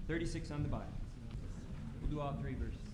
36 on the Bible. We'll do all three verses.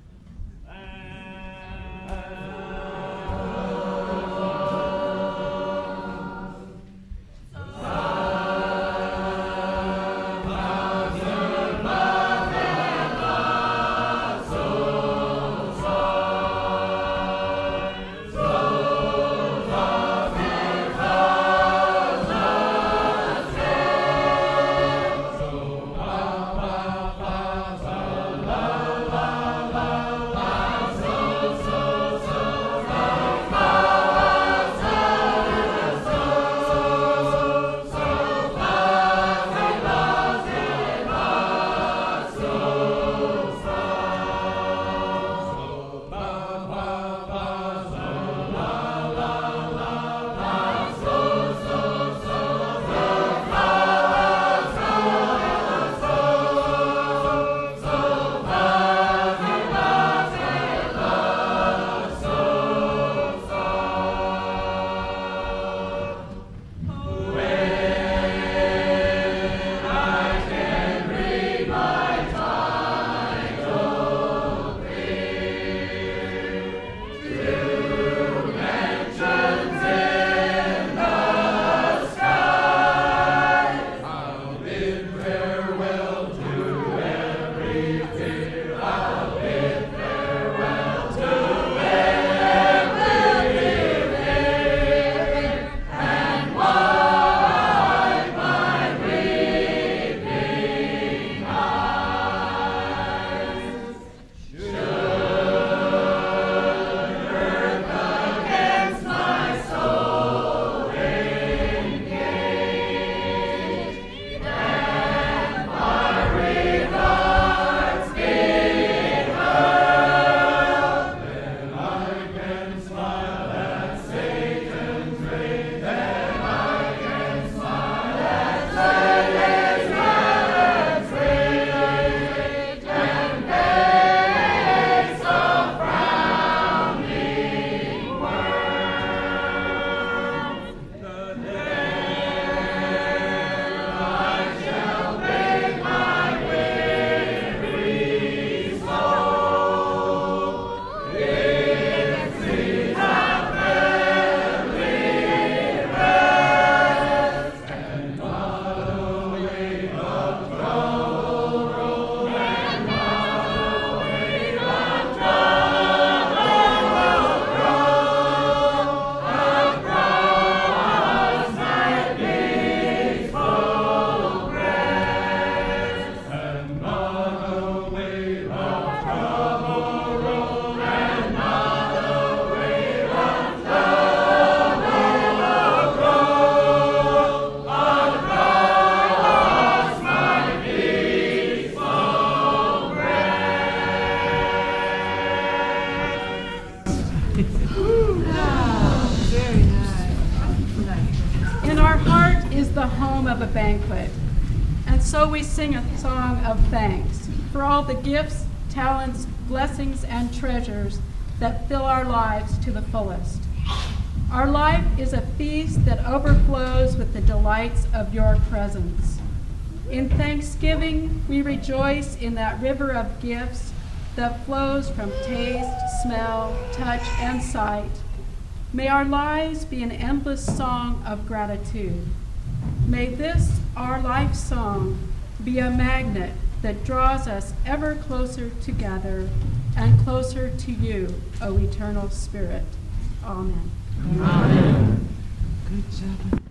Banquet. And so we sing a song of thanks for all the gifts, talents, blessings, and treasures that fill our lives to the fullest. Our life is a feast that overflows with the delights of your presence. In thanksgiving, we rejoice in that river of gifts that flows from taste, smell, touch, and sight. May our lives be an endless song of gratitude. May this, our life song, be a magnet that draws us ever closer together and closer to you, O eternal Spirit. Amen. Amen. Good job.